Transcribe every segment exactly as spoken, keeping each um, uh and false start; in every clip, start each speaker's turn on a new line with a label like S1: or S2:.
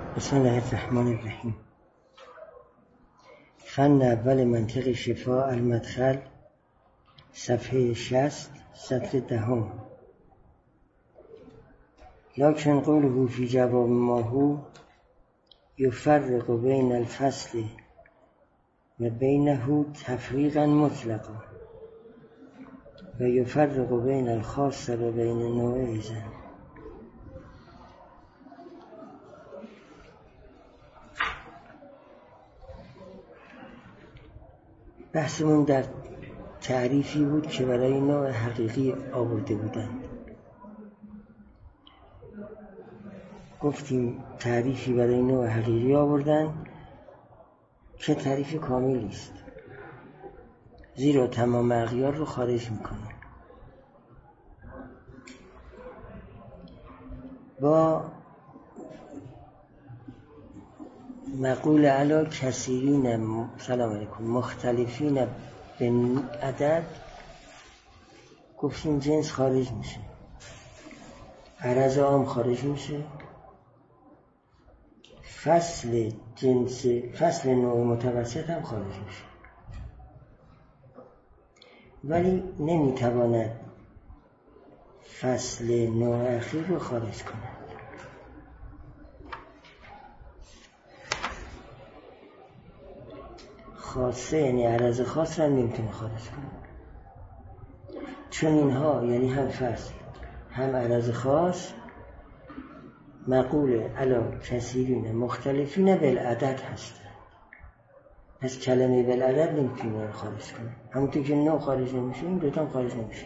S1: بسم الله الرحمن الرحیم. فن اول منطق شفا المدخل، صفحه شصت، سطر دهم. لکن قوله فی جواب ما هو یفرق بین الفصل و بینه تفریقا مطلقا و یفرق بین الخاص و بین نوع زن. بحثمون در تعریفی بود که برای نوع حقیقی آورده بودند. گفتیم تعریفی برای نوع حقیقی آوردن که تعریف کاملی است، زیرا تمام اغیار رو خارج میکنه. با مقول علا کثیرین سلام علیکم مختلفین به عدد گفتیم جنس خارج میشه، عرض عام خارج میشه، فصل جنس فصل نوع متوسط هم خارج میشه، ولی نمیتواند فصل نوع اخیر رو خارج کنه. خاصه یعنی عرض خاص رو نمیتونه خارج کنه، چون اینها یعنی هم فصل هم عرض خاص مقول علا کثیرین مختلفین بالعدد هست. پس کلمه بالعدد نمیتونه خارج کنه، همونطور که نوع خارج نمیشه این دوتا هم خارج نمیشه.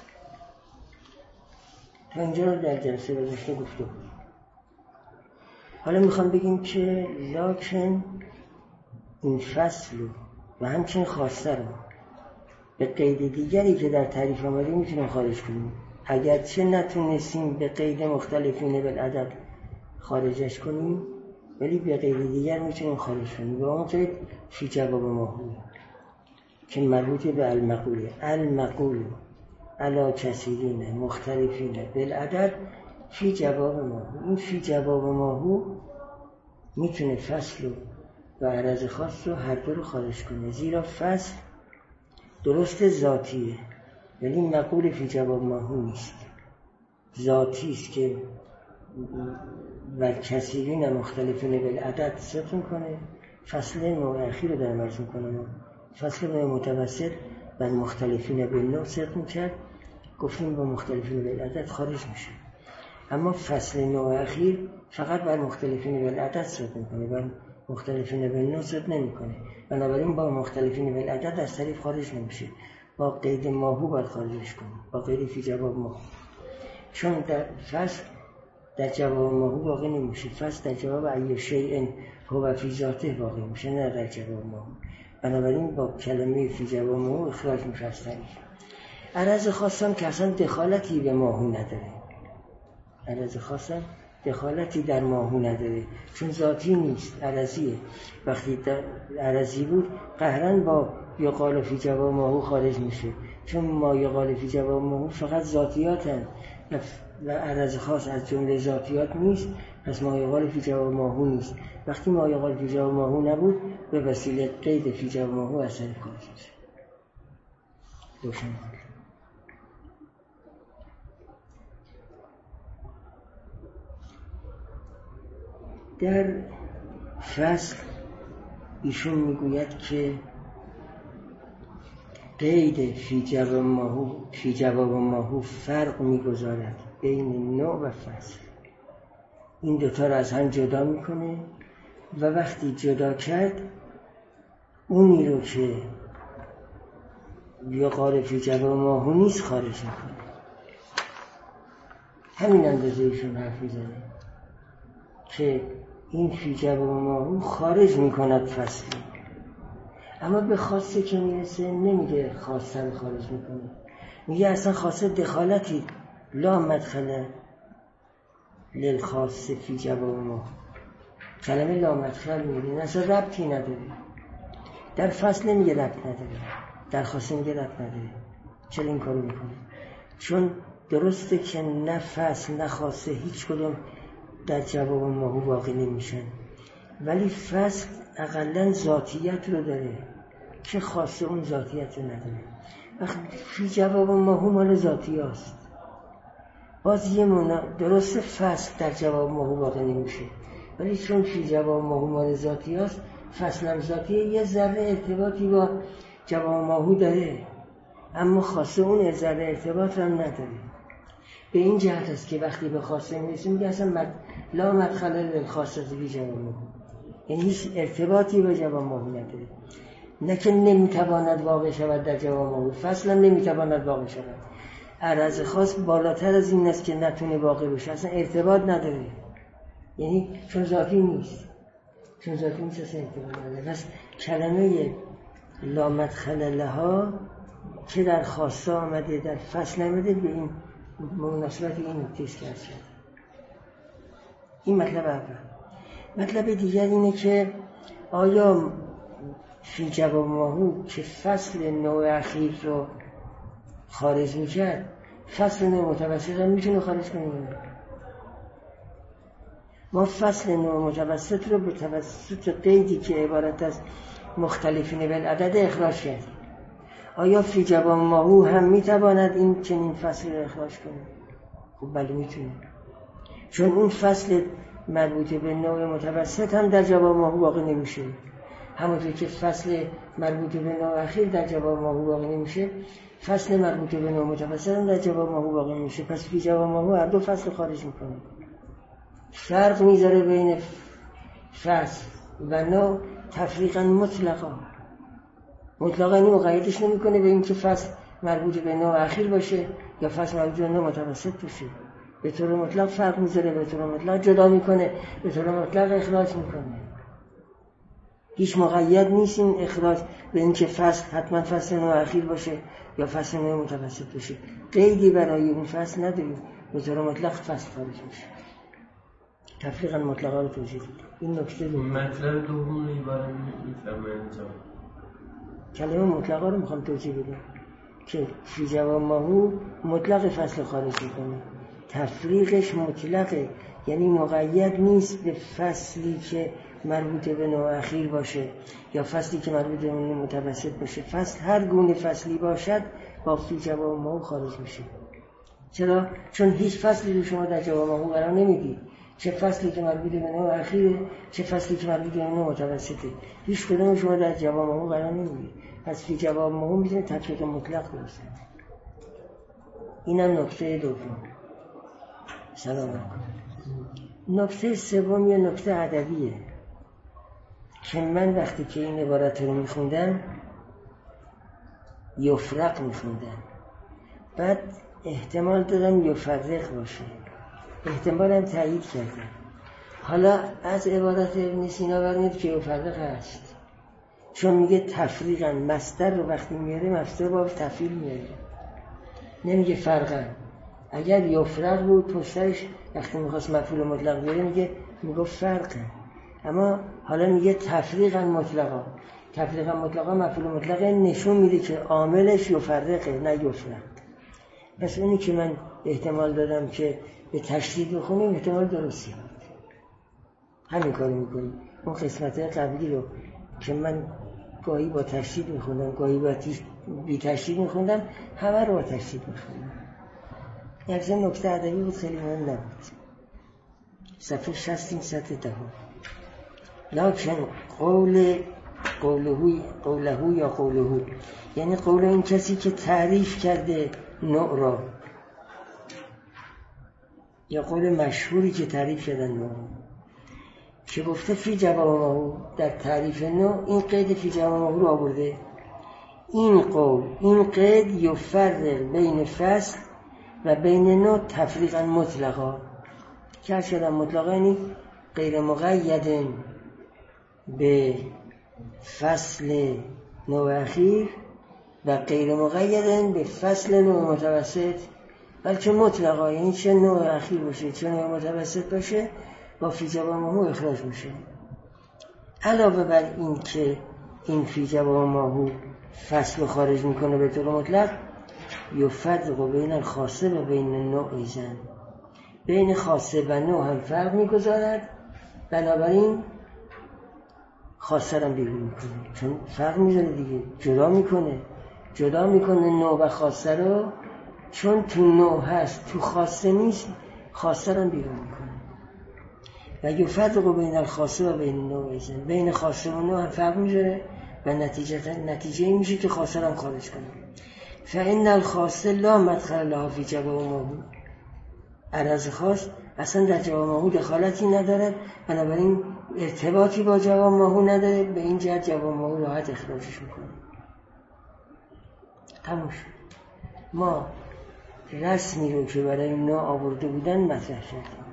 S1: تا اینجا رو در جلسه گذشته گفته بود. حالا میخوام بگیم که لکن این فصل و همچنین خاصه رو به قید دیگری که در تعریف آمده میتونیم خارج کنیم، اگرچه نتونستیم به قید مختلفین بالعدد خارجش کنیم ولی به قید دیگر میتونیم خارج کنیم. و اون قید فی جواب ما هو که مربوط به المقوله. المقول علا کثیرین مختلفین بالعدد فی جواب ما هو. این فی جواب ما هو میتونه فصل و عرض خاص رو هر دو رو خارج کنه، زیرا فصل درست ذاتیه ولی مقول فی جواب ما هو نیست، ذاتی است که و کثیرین مختلفین بالعدد صدق میکنه، فصل نوع اخیر رو در مرز میکنه، فصل نوع متوسط و مختلفین بالنوع صدق میکرد، گفتیم با مختلفین بالعدد خارج میشه. اما فصل نوع اخیر فقط بر مختلفین بالعدد صدق میکنه، بر مختلفین بالنوع صدق نمیکنه، بنابراین با مختلفین بالعدد از طریق خارج نمیشه، با قید ما هو باید خارجش کنیم، با قید فی جواب ما هو. چون در فصل در جواب ما هو واقع نمیشه، فصل در جواب ای شیء هو فی ذاته واقع میشه، نه در جواب ما هو. بنابراین با کلمه فی جواب ما هو اخراج میشه از طریق. عرض خاصم که اصلا دخالتی به ما هو نداره، عرض خاصم دخالتی در ما هو نداره چون ذاتی نیست، عرضیه. وقتی عرضی بود قهرن با یقال فی جواب ما هو خارج میشه، چون ما یقال فی جواب ما هو فقط ذاتیاتن و عرض خاص از جمله ذاتیات نیست، پس ما یقال فی جواب ما هو نیست. وقتی ما یقال فی جواب ما هو نبود به وسیله قید فی جواب ما هو از طریق خارج میشه. روشن. در فصل ایشون میگوید که قید فی جواب ما هو فی جواب ما هو فرق میگذارد بین نوع و فصل. این دوتا رو از هم جدا میکنه و وقتی جدا کرد اونی رو که یقال فی جواب ما هو نیست خارج میکنه. همین اندازه ایشون حرف میزنه که این فی جواب ما هو خارج میکند فصلی، اما به خاصه که میرسه نمیگه خاصه رو خارج میکنه، میگه اصلا خاصه دخالتی لا مدخل للخاص فی جواب ما. کلمه لا مدخل میگه اصلا ربطی نداره، در فصل نمیگه ربط نداره، در خاصه میگه ربط نداره. چرا این کارو میکنه؟ چون درسته که نه فصل نه خاصه هیچ کدوم در جواب ماهو واقع نمیشن، ولی فصل اقلن ذاتیت رو داره که خاصه اون ذاتیت رو نداره. وقتی فی جواب ماهو مال ذاتی هست، باز یه منا درست فصل در جواب ماهو واقع نمیشه، ولی چون فی جواب ماهو مال ذاتی هست، فصل هم ذاتیه، یه ذره ارتباطی با جواب ماهو داره، اما خاصه اون ذره ارتباط هم نداره. به این جهت است که وقتی به خاصه میرسیم میگه اصلا مد... لا مدخل للخاصه فی جواب ماهو، یعنی هیچ ارتباطی به جواب ماهو نداره. نه که نمیتواند واقع شود در جواب ماهو، فصل هم نمیتواند واقع شود. عرض خاص بالاتر از این است که نتونه واقع بشه، اصلا ارتباط نداره، یعنی چون ذاتی نیست، چون ذاتی نیست اصلا ارتباط نداره. پس کلمه لا مدخل لها که در خاصه آمده در فصل آمده، به این مناسبت این نکته است که هست شد. این مطلب اول. مطلب دیگر اینه که آیا فی جواب ماهو که فصل نوع اخیر رو خارج میکرد، فصل نوع متوسط هم میتونه خارج کنیم؟ ما فصل نوع متوسط رو به توسط قیدی که عبارت از مختلفین بالعدد اخراج کردیم. آیا فی جواب ماهو هم میتواند این چنین فصل رو اخراج کنه؟ خب بله میتونه، چون اون فصل مربوط به نوع متوسط هم در جواب ماهو واقع نمیشه، همونطور که فصل مربوط به نوع اخیر در جواب ماهو واقع نمیشه، فصل مربوط به نوع متوسط هم در جواب ماهو واقع نمیشه. پس فی جواب ماهو هر دو فصل خارج میکنه. فرق میذاره بین فصل و نوع تفریقا مطلقا. مطلقا این مقیدش نمیکنه به این که فصل مربوط به نوع اخیر باشه یا فصل مربوط به نوع متوسط باشه. به طور مطلق فرق میذاره، به طور مطلق جدا میکنه، به طور مطلق اخراج میکنه. هیچ مقید نیست این اخراج به این که فصل حتما فصل نوع اخیر باشه یا فصل نوع متوسط باشه. قیدی برای این فصل نداریم، به طور مطلق فصل خارج میشه. تفریقا مطلقا رو توجیه دید. این نکته دوم.
S2: مطلب دوم عبارت میفهمم اینجا.
S1: کلمه مطلقا رو میخوام توجیه بدم که فی جواب ماهو مطلق فصل خارج میکنه. تفریقش مطلقه، یعنی مقید نیست به فصلی که مربوط به نوع اخیر باشه یا فصلی که مربوط به نوع متوسط باشه. فصل هر گونه فصلی باشد با فی جواب ماهو خارج میشه. چرا؟ چون هیچ فصلی رو شما در جواب ماهو قرار نمیدید، چه فصلی که مربوط به نوع اخیره چه فصلی که مربوط به نوع متوسطه، هیچ کدوم شما در جواب ماهو قرار نمیدید. پس فی جواب ماهو میتونه تفریق مطلق باشه. اینم نکته دوم. سلام علیکم. نکته سوم یه نکته ادبیه که من وقتی که این عبارت رو میخوندم یفرق میخوندم، بعد احتمال دادم یفرق باشه، احتمالم تایید کردم. حالا از عبارت ابن سینا برمید که یفرق هست، چون میگه تفریقا، مصدر رو وقتی میاره مصدر با تفعیل میاره، نمیگه فرقا. اگر یفرق بود پشتش وقتی میخواست مفعول مطلق بیاره میگه میگه فرقه، اما حالا میگه تفریقا مطلقا. تفریقا مطلقا مفعول مطلق نشون میده که عاملش یفرقه نه یفرق. پس اونی که من احتمال دادم که به تشدید بخونیم احتمال درستی بود، همین کاری میکنیم. اون قسمت قبلی رو که من گاهی با تشدید میخوندم گاهی با بی تشدید میخوندم، همه رو با تشدید میخوندم. یک زن نکته ادبی بود، خیلی مهم نبود. صفحه شصت این سطح دهم. لکن قول قولهوی قولهو یا قولهو، یعنی قول این کسی که تعریف کرده نوع را، یا قول مشهوری که تعریف کردن نوع که گفته فی جواب ماهو در تعریف نوع این قید فی جواب ماهو رو آورده. این قول این قید یفرق بین فصل و بین نوع تفریقا مطلقا، که شدن مطلقا یعنی غیر مقید به فصل نوع اخیر و غیر مقید به فصل نوع متوسط، بلکه مطلقا، یعنی چه نوع اخیر باشه چه نوع متوسط باشه با فی جواب ماهو اخراج میشه. علاوه بر این که این فی جواب ماهو فصل خارج میکنه به طور مطلق، یفرق بین الخاصه و بین نوع زن، بین خاصه و نوع هم فرق میگذارد، بنابراین خاصه رو بیرون میکنه، چون فرق میذاره دیگه، جدا میکنه جدا میکنه نوع و خاصه رو، چون تو نوع هست تو خاصه نیست، خاصه رو بیرون میکنه. و یفرق بین الخاصه و بین نوع، بین خاصه و نوع هم فرق میذاره و نتیجه نتیجه این میشه که خاصه رو هم خارج کنه. فإن الخاصه لا مدخل لها فی جوامعه، عرض خاص اصلا در جوامعه دخالتی ندارد، بنابراین ارتباطی با جوامعه نداره، به این جهت جوامعه راحت اخراجش میکنه. تموم شد. ما رسمی رو که برای نوع آورده بودن مطرح کردیم.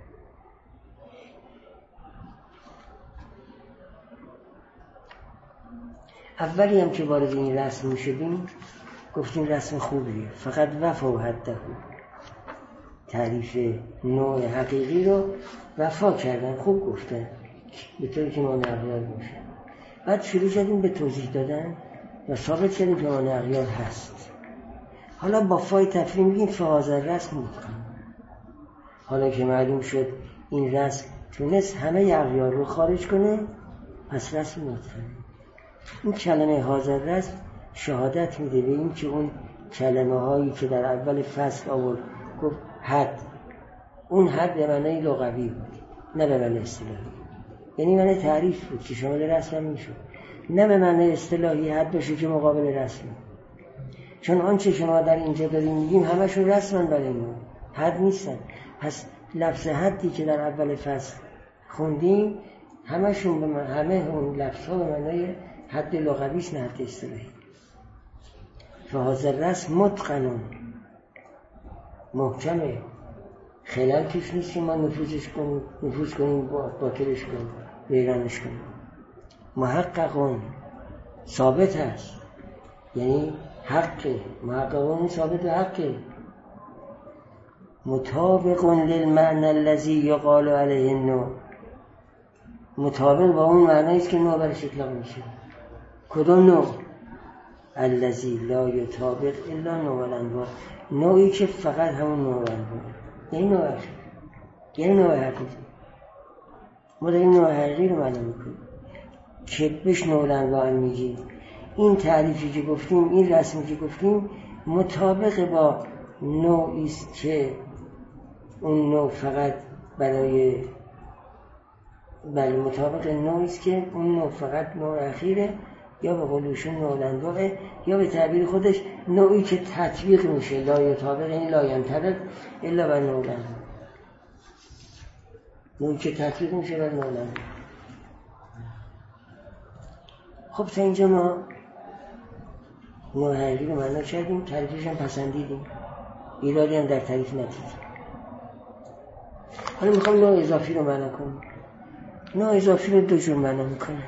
S1: اولی هم که وارد این رسم میشدیم گفتیم رسم خوبیه، فقط وفا و حده، تعریف نوع حقیقی رو وفا کردن، خوب گفتن به طوری که مانع اغیار باشه. بعد شروع کردیم به توضیح دادن و ثابت کردیم که مانع اغیار هست. حالا با فای تفریم میگیم فهذا رسم متقن. حالا که معلوم شد این رسم تونست همه اغیار رو خارج کنه، پس رسم متقن. این کلمه هذا رسم شهادت میده به این که اون کلمه هایی که در اول فصل آورد گفت حد، اون حد به معنی لغوی بود نه به معنی اصطلاحی، یعنی معنی تعریف بود که شامل رسم میشد، نه به معنی اصطلاحی حد باشه که مقابل رسم. چون آنچه شما در اینجا داریم میگیم همشون رسمن برای ما، حد نیستن. پس لفظ حدی که در اول فصل خوندیم همشون به من... همه اون لفظ ها به معنی حد لغوی است نه حد اصطلاحی. فهذا رسم متقن، محکمه، خلال توش نیست که ما نفوذش کنیم نفوذ کنیم باطلش کنیم ویرانش کنیم. محققون، ثابت هست، یعنی حقه، محققون ثابت حقه. مطابق للمعنى الذي يقال عليه النوع، مطابق با اون معنی است که نوع برش اطلاق میشه. کدوم نوع؟ الذي لا يطابق الا نوع الانواع، نوعی که فقط همون نوع انواع، یعنی نوع حقیقی، یعنی نوع حقیقی. ما داریم نوع حقیقی رو معلوم میکنیم که بهش نوع الانواع میگیم. این تعریفی که گفتیم، این رسمی که گفتیم مطابق با نوعی است که اون نوع فقط برای بله مطابق نوعی است که اون نوع فقط نوع اخیره، یا به قولشون نوع الانواعه، یا به تعبیر خودش نوعی که تطبیق میشه، لا یطابق یعنی لا ینطبق الا بر نوع الانواع، نوعی که تطبیق میشه بر نوع الانواع. خب تا اینجا ما نوع حقیقی رو معنا کردیم، تعریفش هم پسندیدیم، ایرادی هم در تعریف ندیدیم. حالا میخوام نوع اضافی رو معنا کنیم. نوع اضافی رو دو جور معنا میکنند،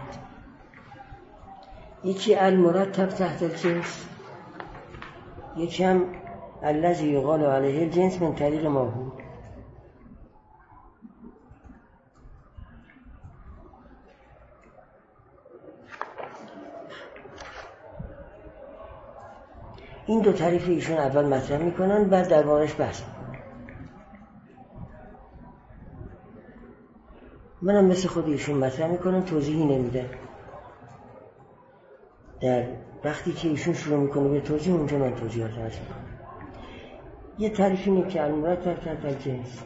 S1: یکی المرتب تحت الجنس، یکی هم الذی یقال علیه الجنس من طریق ما هو. این دو تعریف ایشون اول مطرح میکنن، بعد در واقعش بحث میکنن. منم مثل خود ایشون مطرح میکنم، توضیحی نمیده. در وقتی که ایشون شروع میکنه به توضیح، اونجا من توضیحات عرض میکنم. یه تعریف اینه که المرتب تحت الجنس،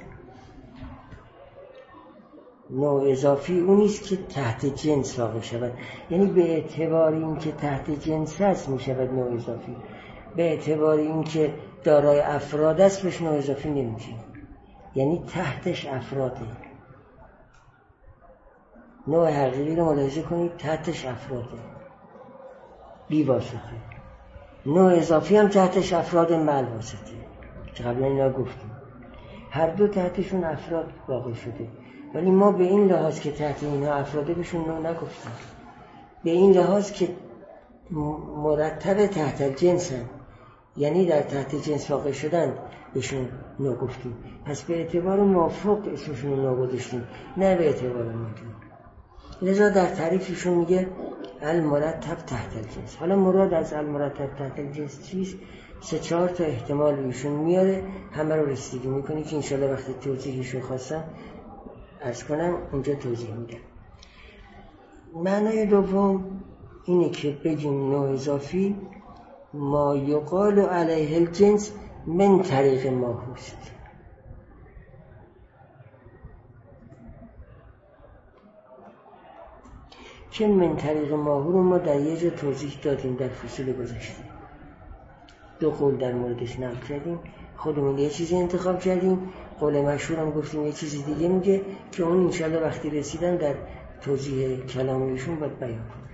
S1: نوع اضافی اونیست که تحت جنس واقع شود، یعنی به اعتبار این که تحت جنس هست میشود نوع اضافی، به اعتبار این که دارای افراد است بهش نوع اضافی نمیشه، یعنی تحتش افراده. نوع حقیقی رو ملاحظه کنید، تحتش افراده بی واسطه. نوع اضافی هم تحتش افراد مل واسطه که قبلا اینا گفتیم، هر دو تحتشون افراد واقع شده، ولی ما به این لحاظ که تحت اینها افراده بهشون نوع نگفتیم، به این لحاظ که مرتب تحت جنس هم، یعنی در تحت جنس واقع شدن بهشون نوع گفتیم. پس به اعتبار موافق اسمشون رو نوع گذاشتیم، نه به اعتبار مطلق. لذا در تعریفشون میگه المرتب تحت الجنس. حالا مراد از المرتب تحت الجنس چیست؟ سه چهار تا احتمال ایشون میاره، همه رو رسیدگی میکنه که انشالله وقتی توضیحشون خواستم عرض کنم اونجا توضیح میدم. معنای دوم اینه که بگیم نوع اضافی ما یقال علیه الجنس من طریق ماهوست. که من طریق ماهو رو ما در یه جا توضیح دادیم در فصول گذشته، دو قول در موردش نقل کردیم، خودمون یه چیزی انتخاب کردیم، قول مشهورم گفتیم یه چیزی دیگه میگه که اون انشالله وقتی رسیدن در توضیح کلامشون باید بیان کنیم.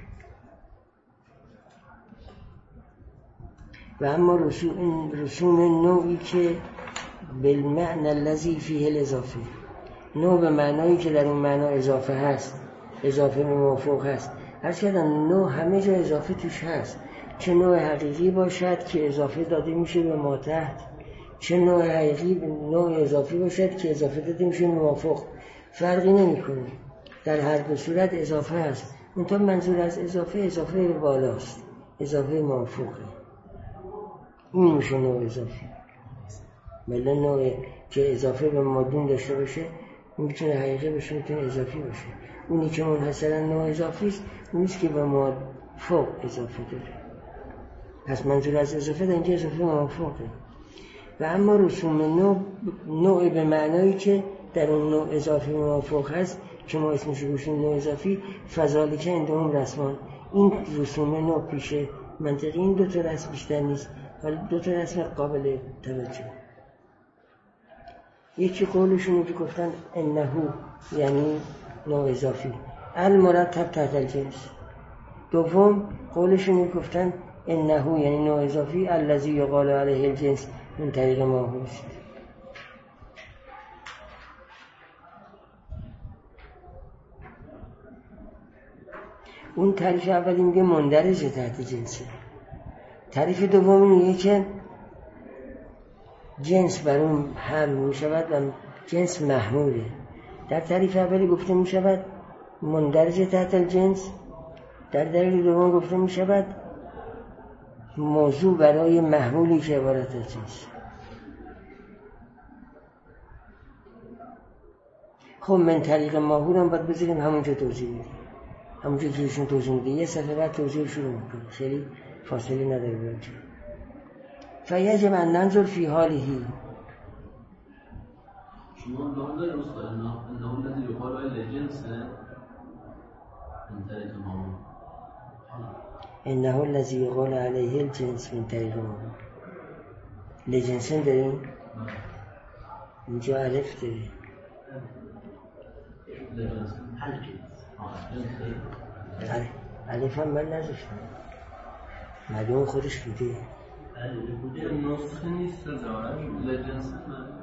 S1: و اما رسوم, رسوم نوعی که بالمعنى الذي فيه الاضافه، نوع به معنایی که در اون معنا اضافه هست، اضافه به موافق هست. هر کردن نوع همه جا اضافه توش هست، چه نوع حقیقی باشد که اضافه داده میشه به ما تحت، چه نوع حقیقی نوع اضافی باشد که اضافه داده میشه به موافق، فرقی نمیکنه، در هر دو صورت اضافه هست. منتها منظور از اضافه اضافه به بالاست، اضافه موافقه، این میشه نوع اضافی. بله نوع که اضافه به مادون داشته باشه میتونه حقیقی باشه، میتونه اضافی باشه. اونی که منحصرا نوع اضافی است اونیست که به موافق اضافه داره. پس منظور از اضافه در اینجا اضافه موافقه. و اما رسوم نوع نوع به معنایی که در اون نوع اضافی موافق هست که ما اسمش رسوم نوع اضافی، فذالک عندهم رسمان، این رسوم نوع پیش منطقی این دو تا رسم بیشتر نیست، ولی دو تا رسم قابل توجه. یکی قولشونو که گفتن انهو یعنی نوع اضافی المرتب تحت الجنس. دوم قولشونو که گفتن انهو یعنی نوع اضافی الذی یقال علیه الجنس من طریق ماهوست. اون تعریف اولی میگه مندرج تحت جنسه، تعریف دومی میگه که جنس بر اون حمل میشود و جنس محموله. در تعریف اولی گفته میشود مندرج تحت الجنس، در دلیل دوم گفته میشود موضوع برای محمولی که عبارت از جنس. خب من طریق ماهور هم باید بذاریم همونجا توضیح میدیم، همونجا که ایشون توضیح میده، یه صفحه بعد توضیح شروع میکنه، خیلی فاصله نداره باید. فیجب ان ننظر فی حالهی.
S2: شما نام دارید استاد؟ نام دارید یقال علیه الجنس من طریق ماهور،
S1: انه الذی یقال علیه الجنس من طریق ماهور. لجنسن داریم اینجا الف داره، الف هم من نذاشتم، معلوم خودش بوده.
S2: نسخه نیست ظاهرا لجنس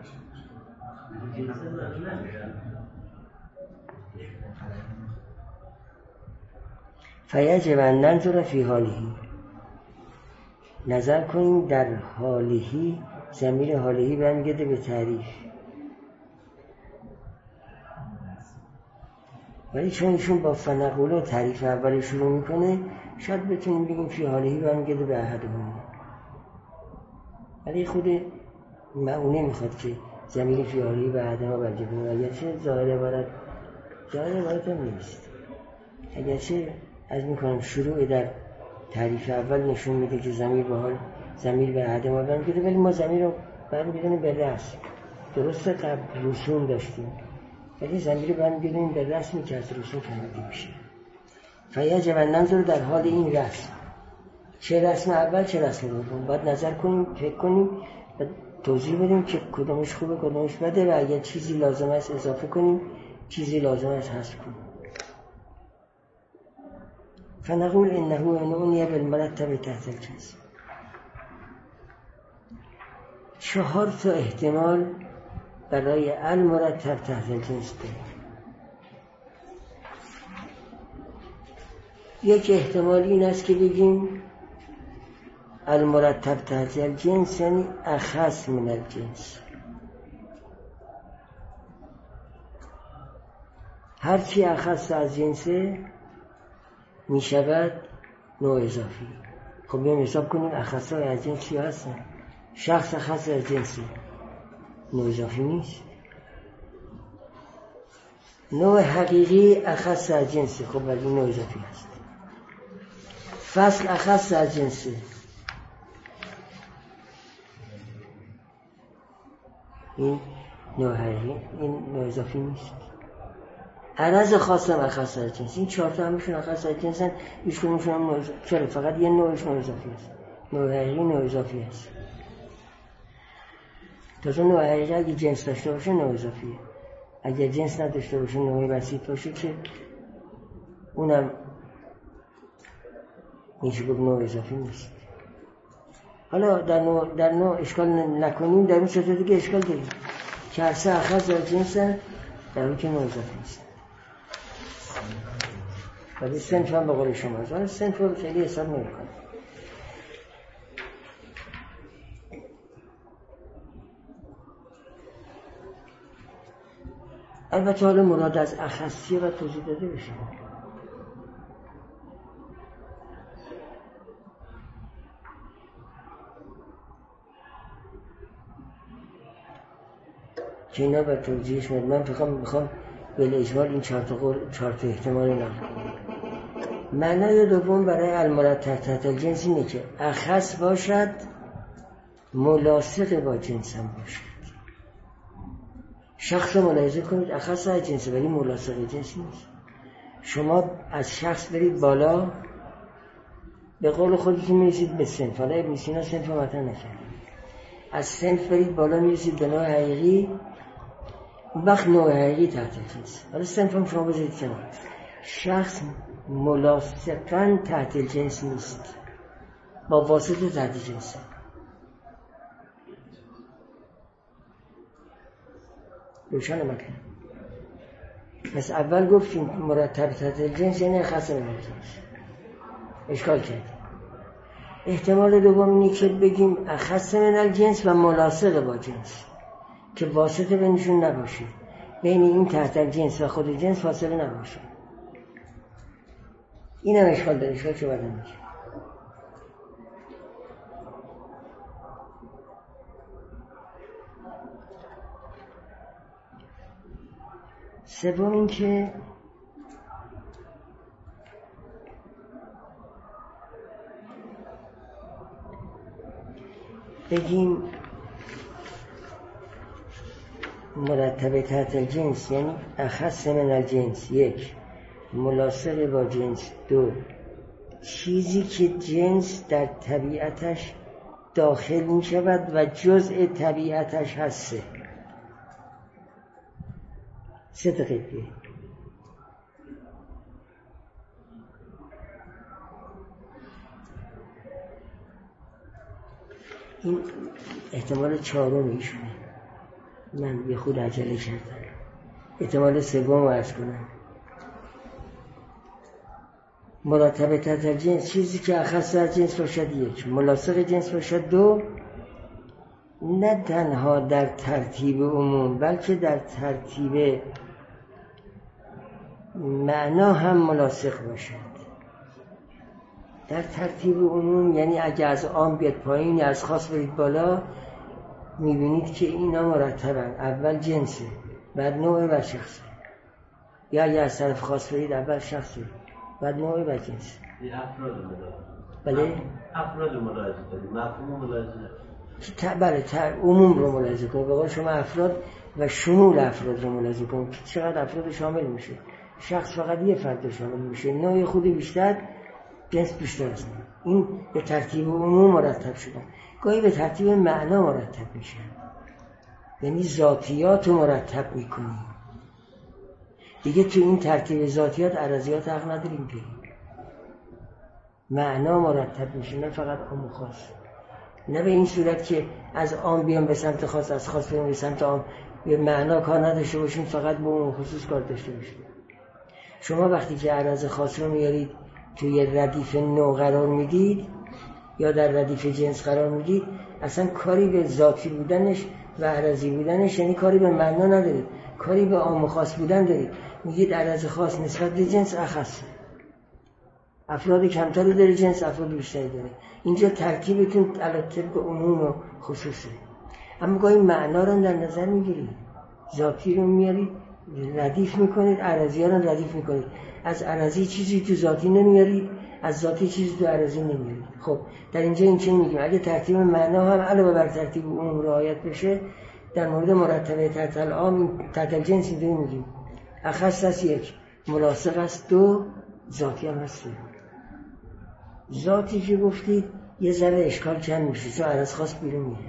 S1: فیجب ان ننظر فی حالهی، نظر کنیم در حالهی. ضمیر حالهی برمیگرده به تعریف، ولی چون ایشون با فنقوله تعریف اولی شروع میکنه شاید بتونیم بگیم فی حالهی برمیگرده به احدهم، ولی خود معونه میخواد که ضمیر فی حالهی به احدهم برگرده، اگرچه ظاهر عبارت ظاهر عبارت هم نیست، اگرچه از میکنم شروع در تعریف اول نشون میده که ضمیر به حال ضمیر به احدهم برمیگرده، ولی ما ضمیر رو برمیگردیم به رسم. درسته قبل رسوم داشتیم ولی ضمیر برمیگردیم به رسمی که از رسوم فهمیده میشه. فیجب ان ننظر در حال این رسم، چه رسم اول چه رسم دوم، باید نظر کنیم، فکر کنیم و توضیح بدیم که کدومش خوبه کدومش بده، و اگر چیزی لازم است اضافه کنیم، چیزی لازم است حذف کنیم. فنقول انه انونی بالمرتب تحت الجنس. چهار تا احتمال برای المرتب تحت الجنس داریم. یک احتمال این است که بگیم المرتب تحت الجنس یعنی اخص من الجنس، هرچی اخص از جنسه می شود نوع اضافی. خب بیایم حساب کنیم اخص های از جنس چی هستن. شخص اخص از جنسی نوع اضافی نیست. نوع حقیقی اخص از جنسی، خب ولی نوع اضافی هست. فصل اخص از جنسی، این نوع حقیقی، این نوع اضافی نیست. عرض خاصم اخص از جنسی، این چهار تا همشون اخص از جنسن، هیچ کدومشون هم نوع اضافی. چرا؟ فقط یه نوعش نوع اضافی است. نوع حقیقی نوع اضافی است. تازه نوع حقیقی اگه جنس داشته باشه نوع اضافیه. اگه جنس نداشته باشه نوع بسیط باشه که اونم میشه گفت نوع اضافی نیست. حالا در نوع, در نوع اشکال نکنیم، در اون سطح دیگه اشکال داریم که هر سه اخص از جنسن در اون که نوع اضافی نیست. ولی صنف هم به قول شما هست. ولی صنف رو خیلی حساب نمی کنم. البته حالا مراد از اخصیه و توضیح داده بشه. که اینا به توضیحش میاد. من فقط میخوام به اجمال این چهار تا قول، چهار تا احتمال نقل کنم. معنای دوم برای المرتب تحت الجنس اینه که اخص باشد، ملاصق با جنس هم باشد. شخص رو ملاحظه کنید، اخص از جنس ولی ملاصق جنس نیست. شما از شخص برید بالا، به قول خودتون میرسید به صنف. حالا ابن سینا صنف رو مطرح نکرد. از صنف برید بالا میرسید به نوع حقیقی، وقت نوع حقیقی تحت الجنس. حالا صنف هم شما بذارید کنار. شخص ملاصقاً تحت الجنس نیست، با واسطه تحت جنس. روشن مکن. پس اول گفتیم مرتب تحت الجنس یعنی اخص من الجنس. اشکال کرد. احتمال دوم اینه که بگیم اخص من الجنس و ملاصق با جنس، که واسطه بینشون نباشه، بین این تحت الجنس و خود جنس فاصله نباشه. این هم اشکال داره. اشکال چه بدن میشه؟ سوم این که بگیم مرتب تحت الجنس یعنی اخص من الجنس، یک، ملاصق با جنس، دو، چیزی که جنس در طبیعتش داخل می شود و جزء طبیعتش هست. سه سه دقیقه. این احتمال چهارم ایشونه. من یه خود عجله کردم. احتمال سوم رو عرض کنم. مرتب تحت الجنس چیزی که اخص از جنس باشد، یک، ملاصق جنس باشد، دو، نه تنها در ترتیب عموم بلکه در ترتیب معنا هم ملاصق باشد. در ترتیب عموم یعنی اگه از عام بیاد پایین یا از خاص برید بالا، میبینید که اینا مرتبن. اول جنسه، بعد نوع و شخصه. یا اگه از طرف خاص برید اول شخصه، بعد نوع و جنسه.
S2: این افراد ملاحظه.
S1: بله؟
S2: افراد ملاحظه داریم. مفهوم ملاحظه.
S1: بله، تر عموم رو ملاحظه کنید. به قول شما افراد و شمول افراد رو ملاحظه کنید. چقدر افراد شامل میشه؟ شخص فقط یه فرد شامل میشه. نوع خودی بیشتر، جنس بیشتر است. این به ترتیب عموم مرتب شدن. گاهی به ترتیب معنا مرتب میشه. یعنی ذاتیات رو مرتب میکنی. دیگه تو این ترتیب ذاتیات عرضیات حق نداریم که معنا مرتب میشه، نه فقط عام و خاص. نه به این صورت که از عام بیام به سمت خاص، از خاص بیام به سمت عام، به معنا کار نداشته باشیم، فقط به اون خصوص کار داشته باشیم. شما وقتی که عرض خاص رو میارید توی ردیف نوع قرار میدید یا در ردیف جنس قرار میدید، اصلا کاری به ذاتی بودنش و عرضی بودنش، یعنی کاری به معنا ندارید، کاری به عام و خاص بودن دارید. میگید عرض خاص نسبت به جنس اخص. افراد کمتری داره جنس، افراد بیشتری داره. اینجا ترتیبتون علاوه به عموم و خصوصه. اما گاهی معنا رو در نظر میگیرید، ذاتی رو میارید ردیف میکنید، عرضی ها رو ردیف میکنید. از عرضی چیزی تو ذاتی نمیارید، از ذاتی چیزی تو عرضی نمیارید. خب در اینجا این چه میگیم؟ اگه ترتیب معنا هم علاوه بر ترتیب عموم رعایت بشه، در مورد مرتبه تحت العام تحت الجنس اینطوری میگیم اخص است یک، ملاصق است دو، ذاتی هم هست. ذاتی که گفتید یه ذره اشکال کم میشه چون عرض خاص بیرون میاد.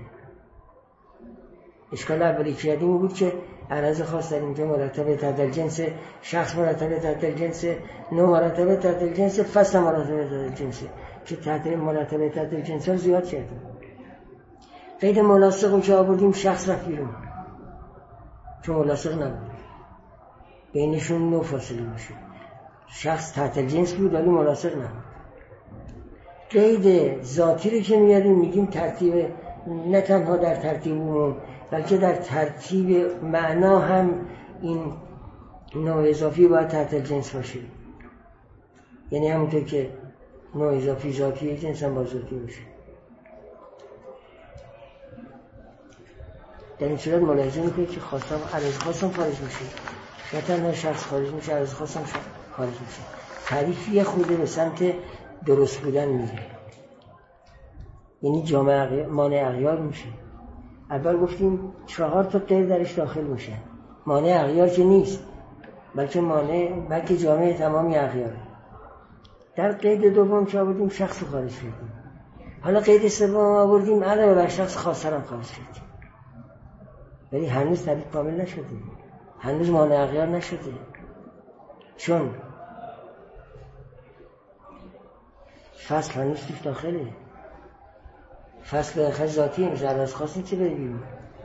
S1: اشکال اولی که یادیم بود که عرض خاص در اینجا مرتبه تحت الجنس، شخص مرتبه تحت الجنس، نوع مرتبه تحت الجنس، فصل مرتبه تحت الجنس، که تحت مرتبه تحت الجنس ها زیاد کردیم. قید ملاصق رو که آوردیم شخص رفت بیرون چون ملاصق نبود، بینشون نوع فاصله میشه. شخص تحت الجنس بود ولی ملاصق نبود. قید ذاتی رو که میاریم میگیم ترتیب، نه تنها در ترتیب عموم بلکه در ترتیب معنا هم این نوع اضافی باید تحت الجنس باشه. یعنی همونطور که نوع اضافی ذاتی جنس هم با ذاتی باشه. در این صورت ملاحظه میکنید که خواستم عرض خواستم خارج میشه، نه تنها شخص خارج میشه، عرض خواستم خارج میشه. تعریف یه خورده به سمت درست بودن میره، یعنی جامعه مانع اغیار میشه. اول گفتیم چهار تا غیر درش داخل میشه، مانع اغیار که نیست بلکه مانع بلکه جامعه تمامی اغیاره. در قید دوم که آوردیم شخص خارج کردیم، حالا قید سوم آوردیم علاوه بر شخص خاص‌تر هم خارج کردیم، ولی هنوز تعریف کامل نشده، هنوز مانع اغیار نشده، چون فصل هنوز توش داخله. فصل به خیلی ذاتیه، میشه عرض خاصی چه بگیم.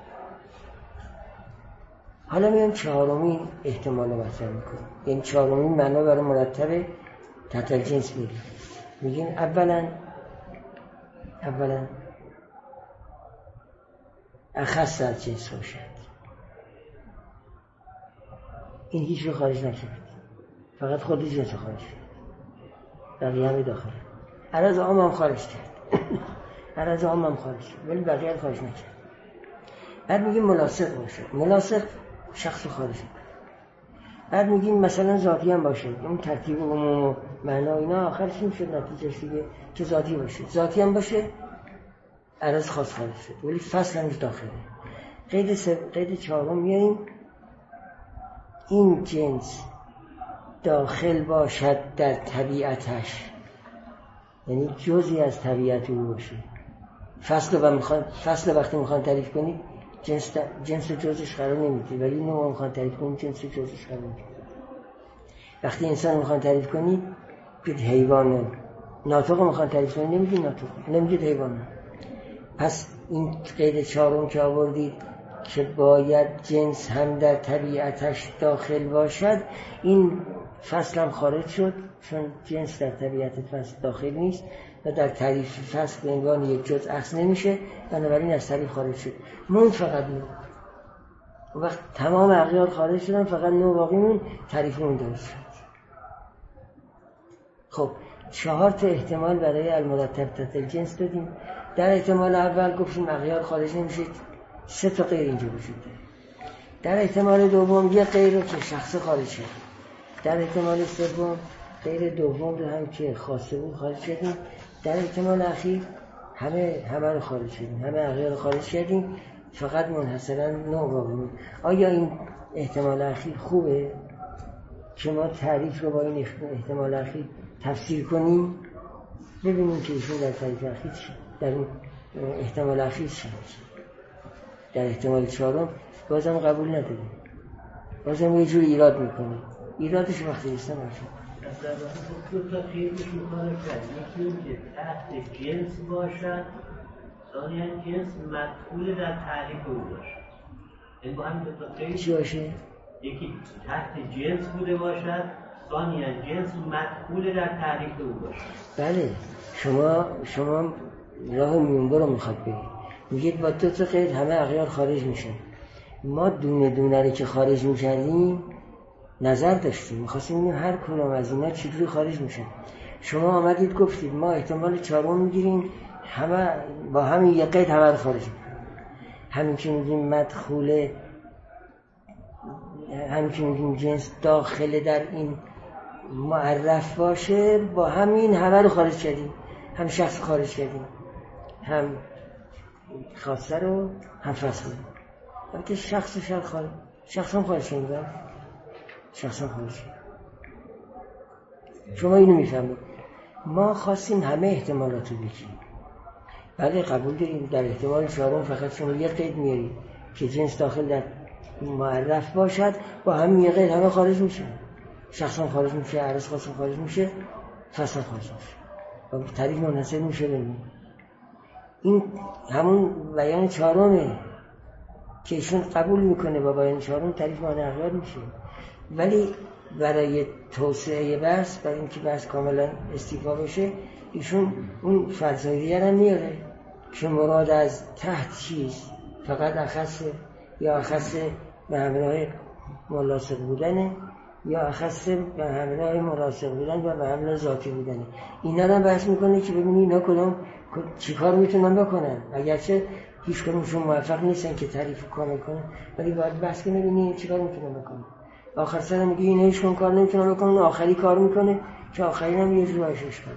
S1: حالا میام چهارمین احتمال رو مطرح میکنم، یعنی چهارمین معنا برای مرتب تحت الجنس میگیم. میگیم اولا اولا اخص از جنس باشد. این هیچ رو خارج نکرد، فقط خود جنس خارج کرد، بقیه همه داخل. عرض عام هم خارج کرد عرض عام هم خارج کرد ولی بقیه هم خارج نکرد. بعد میگیم ملاصق باشه، ملاصق شخص خارج کرد. بعد میگیم مثلا ذاتی هم باشه، اون ترتیب عموم و معنا اینا آخرش میشه نتیجهش دیگه که ذاتی باشه. ذاتی هم باشه عرض خاص خارج شد ولی فصل همش داخله. قید سه قید چهارم میاریم این جنس داخل باشد در طبیعتش، یعنی جزئی از طبیعت او باشه. فصل و میخوان فصل وقتی میخوان تعریف کنید جنس جنس جزش قرار نمیدید، ولی نوع میخوان تعریف کنید جنس جزش قرار میدید. وقتی انسان میخوان تعریف کنید بید حیوان ناطق میخوان تعریف کنید نمیدید ناطق، نمیدید حیوان. پس این قید چهارم که آوردید که باید جنس هم در طبیعتش داخل باشد، این فصل هم خارج شد چون جنس در طبیعت فصل داخل نیست و در تعریف فصل به عنوان یک جزء اخذ نمیشه، بنابراین از تعریف خارج شد. مون فقط نوع، وقت تمام اغیار خارج شدن فقط نوع باقی مون، تعریفمون درست شد. خب چهار تا احتمال برای المرتب تحت الجنس دادیم. در احتمال اول گفتیم اغیار خارج نمیشه، سه تا غیر اینجا وجود داره. در احتمال دوم یه غیر رو که شخص خارج شد. در احتمال سوم غیر دوم رو هم که خاصه بود خارج شدیم. در احتمال اخیر همه همه رو خارج شدیم، همه اغیار رو خارج کردیم، فقط منحصرا نوع باقی موند. آیا این احتمال اخیر خوبه که ما تعریف رو با این احتمال اخیر تفسیر کنیم؟ ببینیم که ایشون در تعریف اخیر چی، در احتمال اخیر چی میشه. در احتمال چهارم بازم قبول نداریم، بازم یه جور ایراد میکنه. ایرادش وقتی استن نشد.
S3: در دو تا قیدش میکنه کرد، یکی که تحت جنس باشد، ثانیاً جنس مدخول در تعریف او باشد. این با هم دو تا قید
S1: چی باشه؟
S3: یکی تحت جنس بوده باشد، ثانیاً جنس مدخول در تعریف او باشد.
S1: بله، شما شما راه میونبر رو میخواد بگید، میگید با دو تا قید همه اغیار خارج میشن. ما دونه دونه رو که خارج میکردیم نظر داشتیم، میخواستیم ببینیم هر کدوم از اینا چجوری خارج میشن. شما آمدید گفتید ما احتمال چهارم میگیریم، همه با همین یک قید همه رو خارج میکنیم. همین که میگیم مدخول، همین که میگیم جنس داخل در این معرف باشه، با همین همه رو خارج کردیم، هم شخص خارج کردیم، هم خاصه رو هم فصل رو. وقتی شخص و شخص خارج، شخص هم خارج کردیم، شخص هم خارج کردیم. شما اینو میفهمید. ما خواستیم همه احتمالات رو بگیم. بله قبول داریم در احتمال چهارم فقط شما یک قید میارید که جنس داخل در معرف باشد، با هم یک قید همه خارج میشه، شخص هم خارج میشه، عرض خاص هم خارج میشه، فصل هم خارج میشه و تعریف منحصر میشه بینیم. این همون بیان چهارمه که ایشون قبول میکنه، با بیان چهارم تعریف منحصر میشه. ولی برای توسعه بحث، برای اینکه بحث کاملا استیفا بشه، ایشون اون فرضای دیگر هم میاره که مراد از تحت چیز فقط اخص یا اخص به همراه ملاصق بودنه یا اخص به همراه ملاصق بودن و به همراه ذاتی بودنه. اینا رو بحث میکنه که ببینی اینا کدام چی کار میتونن بکنن، اگرچه هیچ کدومشون موفق نیستن که تعریف کامل کنن، ولی باید بحث کنه ببینی چی کار میتونن بکنن. آخر سر میگه اینا هیچ کدوم کار نمیتونن بکنن، آخری کار میکنه که آخری هم یه جور اشش کنه.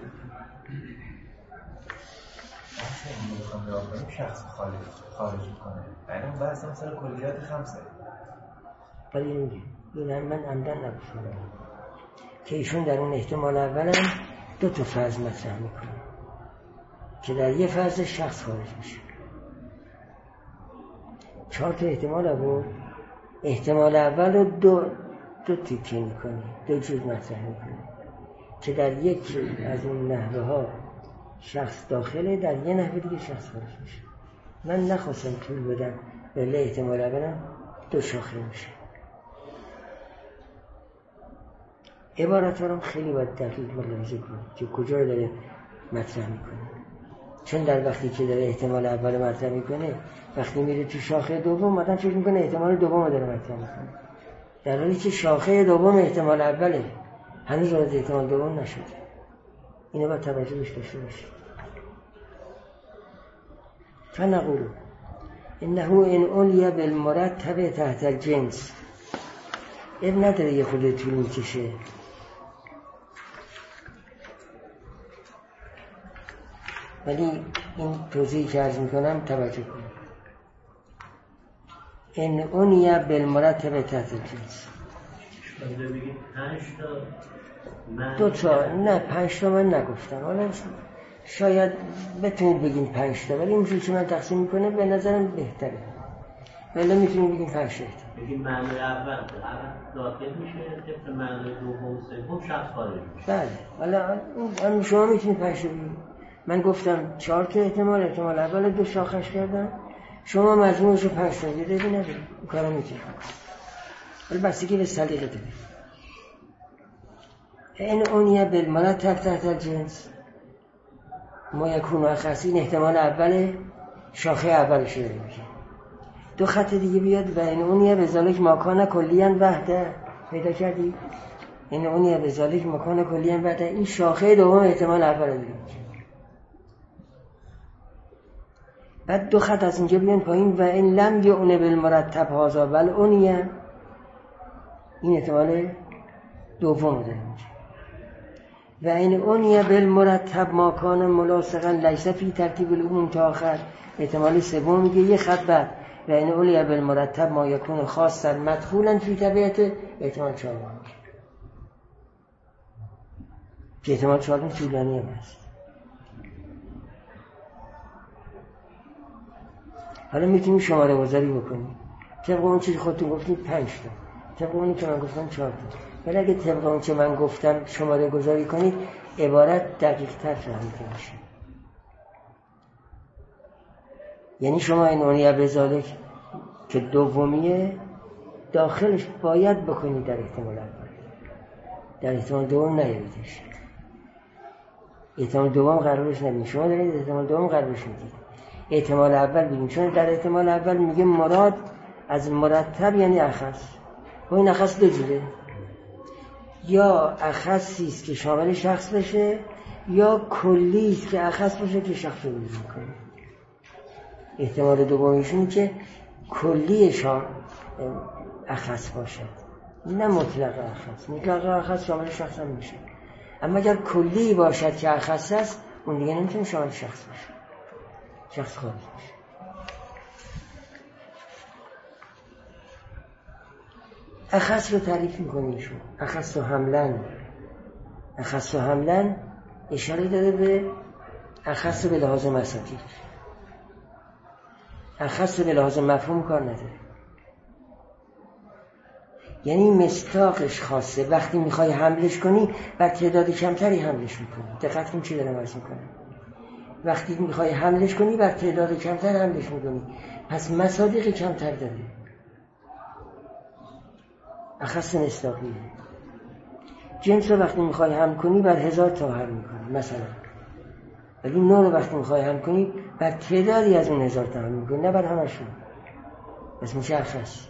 S4: شخص خارج خارج میکنه. یعنی اون بحث مثلا کلیات خمسه.
S1: ولی اینجا این هم من عمدن نگفتم که ایشون در اون احتمال اول هم دو تا فرض مطرح میکنه که در یه فرض شخص خارج میشه. چهار تا احتمال اول احتمال اول رو دو دو تیکه میکنه، دو جور مطرح میکنه که در یک از اون نحوه ها شخص داخله، در یه نحوه دیگه شخص خارج میشه. من نخواستم طول بدم، ولی احتمال اولم دو شاخه میشه. عبارت هم خیلی باید دقیق ملاحظه کنید که کجا رو داره مطرح میکنه، چون در وقتی که داره احتمال اول مطرح میکنه، وقتی میره تو شاخه دوم مدام فکر میکنه احتمال دوم رو داره مطرح میکنه، در حالی که شاخه دوم احتمال اوله، هنوز وارد احتمال دوم نشده. اینو باید توجه بهش داشته باشید. فنقول انه ان اولی بالمرتب تحت الجنس، اب نداره یه خود طول میکشه، ولی این توضیحی که عرض میکنم توجه کنید. ان اونی بالمرتب تحت الجنس دو تا، نه پنج تا من نگفتم، حالا شاید بتونید بگیم پنج تا، ولی اینجوری که من تقسیم میکنه به نظرم بهتره، ولی میتونید بگیم پنج تا.
S3: بگیم معنی اول داخل میشه، طبق معنی دوم سوم شخص خارج میشه.
S1: بله، حالا شما میتونید پنج تا بگیم. من گفتم چهار تا احتمال، احتمال اول دو شاخش کردم، شما مجموعش رو پنج تا دیده بی ندارید، این کارا میتونید، ولی بستگی به سلیقه داره. این اونیه بالمرتب تحت الجنس ما یکون و اخص، این احتمال اوله، شاخه اولش رو میگه. دو خط دیگه بیاد و این اونیه به ذالک مکان کلیاً وحده، پیدا کردی؟ این اونیه به ذالک مکان کلیاً وحده، این شاخه دوم احتمال اول رو میگه. بعد دو خط از اینجا بیان پایین و این لم یعنی بالمرتب هذا بل اونیه، این احتمال دوم رو داره میگه. و این اونیه بالمرتب ما کان ملاصقا لیس فی ترتیب العموم تا آخر، احتمال سوم میگه یه خط بعد و این اونیه بالمرتب ما یکون خاصا مدخولا فی طبیعت، احتمال چهارم میگه که احتمال چهارم طولانی هم هست. حالا میتونیم شماره گذاری بکنیم طبق اون چیزی خودتون گفتید پنج تا، طبق اونی که من گفتم چهار تا، ولی اگه طبق اون که من گفتم شماره گذاری کنید عبارت دقیق تر فهمیده میشه. یعنی شما این اونیه بذالک که دومیه داخلش باید بکنید در احتمال اول، در احتمال دوم نیاریدش، احتمال دوم قرارش ندید، شما دارید احتمال دوم قرارش میدید، احتمال اول بگیم، چون در احتمال اول میگه مراد از مرتب یعنی اخص، و این اخص دو جوره، یا اخصی است که شامل شخص بشه یا کلی است که اخص باشه که شخص رو بروز میکنه. احتمال دومیشون که کلیشان اخص باشد، نه مطلق اخص. مطلق اخص شامل شخص هم میشه، اما اگر کلی باشد که اخص است، اون دیگه نمیتونه شامل شخص باشه، شخص خارج باشه. اخص رو تعریف میکنه ایشون. اخص و حملن، اخص و حملن اشاره داده به اخص به لحاظ مساطیر، اخص به لحاظ مفهوم کار نداره. یعنی مصداقش خاصه، وقتی میخوای حملش کنی بر تعداد کمتری حملش میکنی. دقت کن چی دارم عرض میکنم. وقتی میخوای حملش کنی بر تعداد کمتر حملش میکنی، پس مصادیق کمتر داره. اخص مصداقیه. جنس رو وقتی میخوای حمل کنی بر هزار تا حمل میکنی مثلا، ولی نوع رو وقتی میخوای حمل کنی بر تعدادی از اون هزار تا حمل میکنی، نه بر همشون. پس میشه اخص.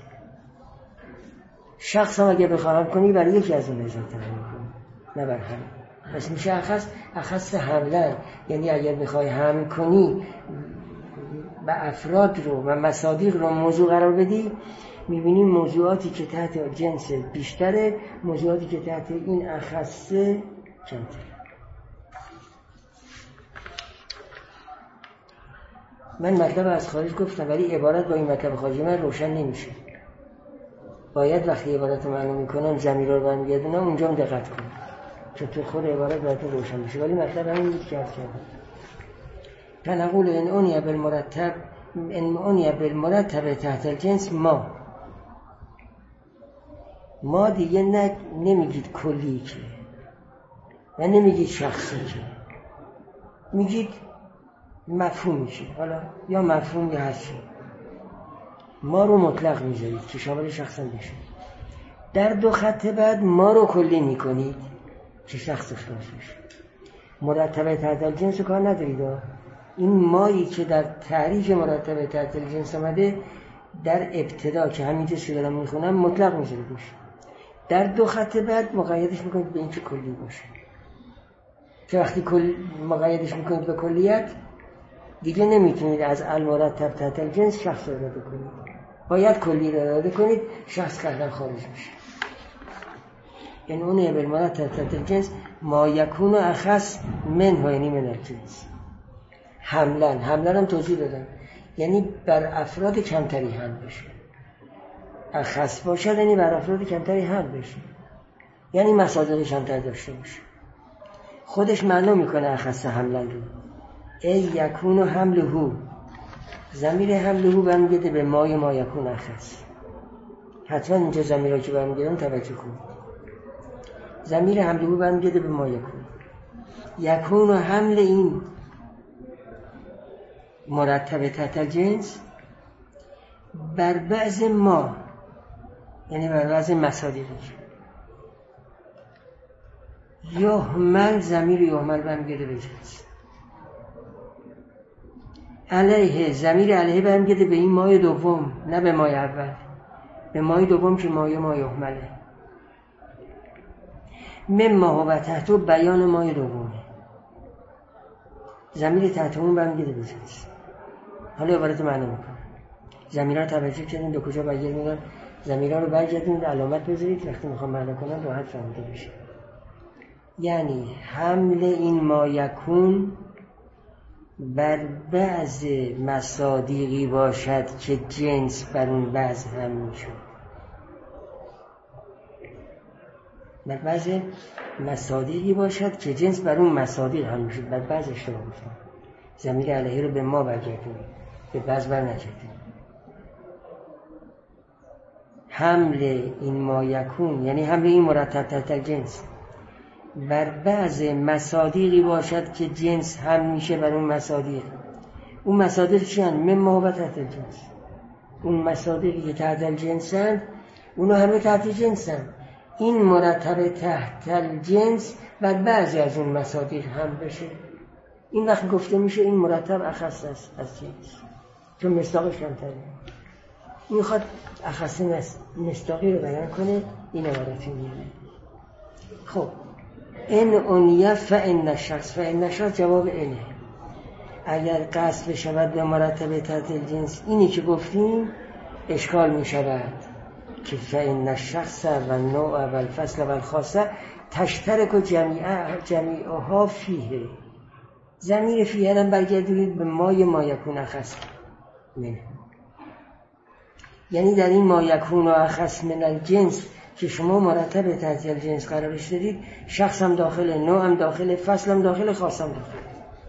S1: شخص هم اگه بخوای حمل کنی بر یکی از اون هزار تا حمل میکنی، نه بر همه. پس میشه اخص. اخص حملن، یعنی اگر بخوای حمل کنی و افراد رو و مصادیق رو موضوع قرار بدی، میبینیم موضوعاتی که تحت جنس بیشتره، موضوعاتی که تحت این اخص کمتره. من مطلب از خارج گفتم، ولی عبارت با این مطلب خارجی من روشن نمیشه. باید وقتی عبارت رو معلوم میکنم ضمیرها رو برمیگردونم اونجا هم دقت کنم، چون تو خود عبارت براتون روشن میشه. ولی مطلب همین بود که عرض کردم. فنقول ان عنی بالمرتب ان عنی بالمرتب تحت الجنس ما ما دیگه نه نمیگید کلی که و نمیگید شخصی که، میگید مفهومی که، حالا یا مفهوم یا هستی. ما رو مطلق میذارید که شامل شخص هم بشه. در دو خط بعد ما رو کلی میکنید که شخص اخراج بشه. مرتبه تحت الجنس کار ندارید. این مایی که در تعریف مرتبه تحت الجنس آمده در ابتدا که همینجا چی دارم میخونم مطلق میذارید باشه. در دو خط بعد مقیدش میکنید به این که کلی باشه، که وقتی کل مقیدش میکنید به کلیت دیگه نمیتونید از المرتب تحت الجنس شخص رو اراده کنید، باید کلی رو اراده کنید، شخص قهرن خارج میشه. این اونه بالمرتب تحت الجنس ما یکون و اخص منه، یعنی من الجنس. حملن، حملن هم توضیح دادم، یعنی بر افراد کمتری حمل بشه. اخص باشد یعنی بر افراد کمتری حمل بشه، یعنی مصادیق کمتر داشته باشه. خودش معلوم میکنه اخص حملن رو. ای یکون و حمله، ضمیر حمله برمیگرده به مای ما یکون اخص. حتما اینجا ضمیرها که برمیگردن توجه کنید. ضمیر حمله برمیگرده به ما یکون. یکون و حمل این مرتبه تحت الجنس بر بعض ما، یعنی بر بعض مصادیقی. یحمل، ضمیر یحمل برمیگرده به جنس. علیه، ضمیر علیه برمیگرده به این مای دوم، نه به مای اول، به مای دوم که مای ما یحمله. مما و تحت بیان مای دومه. ضمیر تحت اون برمیگرده به جنس. حالا عبارت معنی میکنم. ضمیرها توجه کردین دو کجا برگردونن، ضمیرها رو برگردونید علامت بذارید، وقتی میخوام معنی کنم راحت فهمیده بشه. یعنی حمل این ما یکون بر بعض مصادیقی باشد که جنس بر اون بعض هم میشود. بر بعض مصادیقی باشد که جنس بر اون مصادیق هم میشود. بر بعض اشتباه گفتم، ضمیر علیه رو به ما برگردونید، به بعض بر نگردونید. حمل این ما یکون یعنی حمل این مرتب تحت الجنس بر بعض مصادیقی باشد که جنس هم میشه بر اون مصادیق. اون مصادیق چی هست؟ مما و تحت الجنس. اون مصادیقی که تحت الجنس هست اونو همه تحت جنس هست. این مرتب تحت الجنس بر بعضی از اون مصادیق هم بشه، این وقت گفته میشه این مرتب اخص است از جنس، چون مصداقش کمتره. این میخواد اخص مصداقی رو بیان کنه، این عبارتی میاره. خب ان اونیه فان الشخص فان الشخص جواب اینه. اگر قصد بشود به مرتبه تحت الجنس اینی که گفتیم اشکال می شود که فان الشخص و النوع و الفصل و الخاصه تشترک و جمیع جمیعها فیه. ضمیر فیه هم برگردونید به مای ما یکون اخص منه، یعنی در این ما یکون اخص من الجنس که شما مرتب تحت الجنس قرارش دادید، شخص هم داخل، نوع هم داخل، فصل هم داخل، خاص هم داخل،